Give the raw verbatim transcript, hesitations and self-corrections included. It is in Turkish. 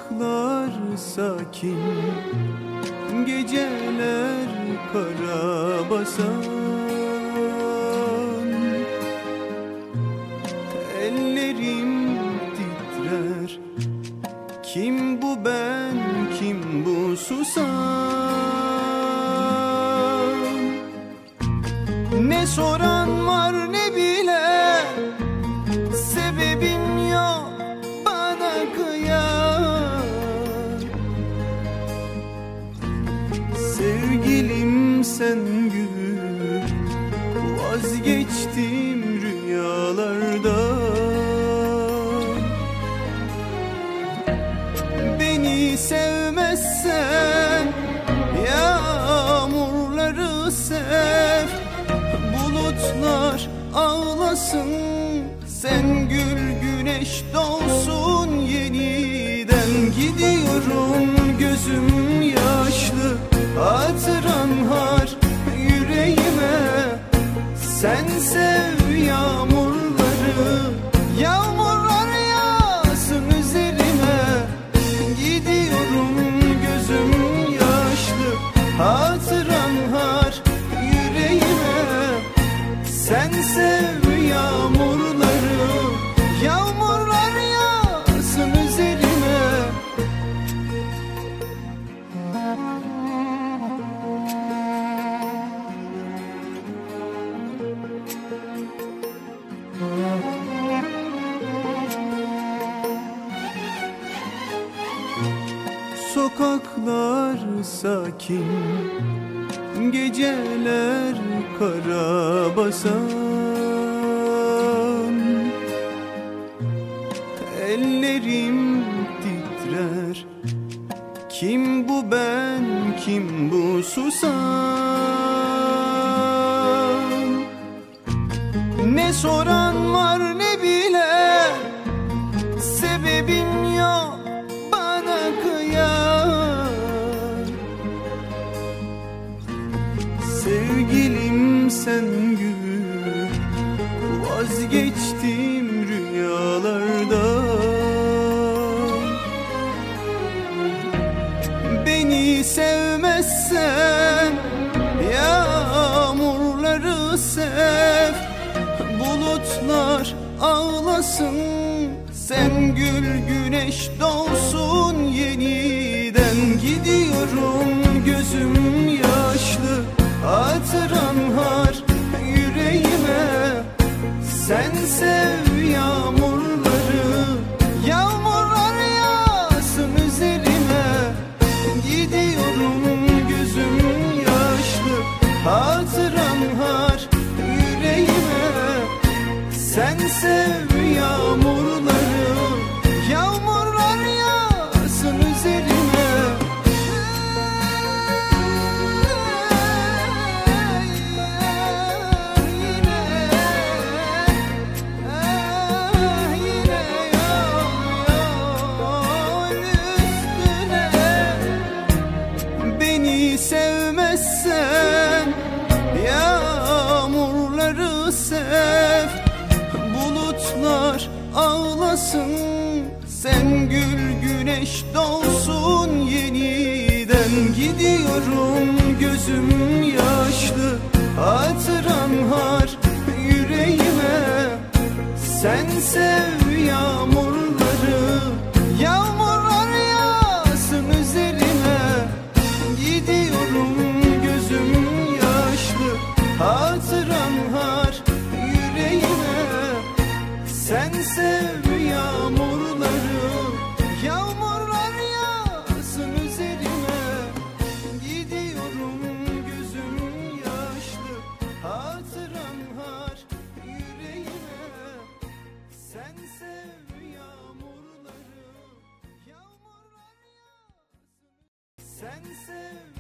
Sokaklar sakin, geceler karabasan. Ellerim titrer, kim bu ben, kim bu susan? Ne soran var ne bilen, sebebim yok bana kıyan. Sevgilim sen gül, vazgeçtim rüyalardan. Beni sevmezsen yağmurları sev, bulutlar ağlasın, sen gül güneş doğsun yeniden. Gidiyorum gözüm yaşlı, hatıran har yüreğime. Sen sev yağmurları, yağmurlar yağsın üzerime. Gidiyorum gözüm yaşlı, hatıran har yüreğime. Sen sev yağmurları, yağmurlar yağsın üzerime. Sokaklar sakin, geceler karabasan. Ellerim titrer, kim bu ben, kim bu susan? Ne soran var ne bilen, sebebim yok bana kıyan. Sevgilim sen gül, vazgeçtim rüyalardan. Beni sevmezsen yağmurları sev, bulutlar ağlasın, sen gül güneş doğsun yeniden. Gidiyorum gözüm yaşlı, hatıran har yüreğime. Sen sev yağmurları, yağmurlar yağsın üzerime. Gidiyorum gözüm yaşlı, hatıran har yüreğime. Sen sev yağmurları, yağmurlar yağsın üzerime. Beni sevmezsen yağmurları sev, bulutlar ağlasın, sen gül güneş doğsun yeniden. Gidiyorum gözüm yaşlı, hatıran har yüreğime. Sen sev yağmurları, yağmurlar yağsın üzerime. Gidiyorum gözüm yaşlı, hatıran har yüreğime. Sen sev yağmurları, yağmurlar yağsın üzerime. Gidiyorum gözüm yaşlı, hatıran har yüreğime. Sen sev yağmurları, yağmurlar yağsın. Sen sev